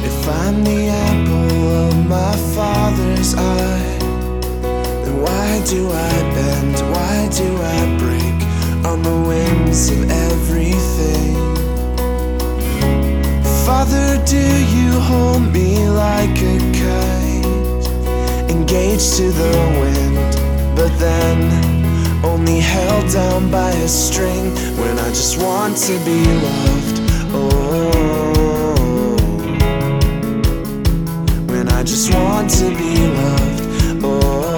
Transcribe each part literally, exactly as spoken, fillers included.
If I'm the apple of my father's eye, then why do I bend, why do I break on the wings of everything? Father, do you hold me like a kite, engaged to the wind, but then only held down by a string when I just want to be loved? Oh, when I just want to be loved. Oh,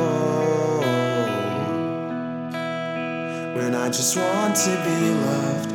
when I just want to be loved.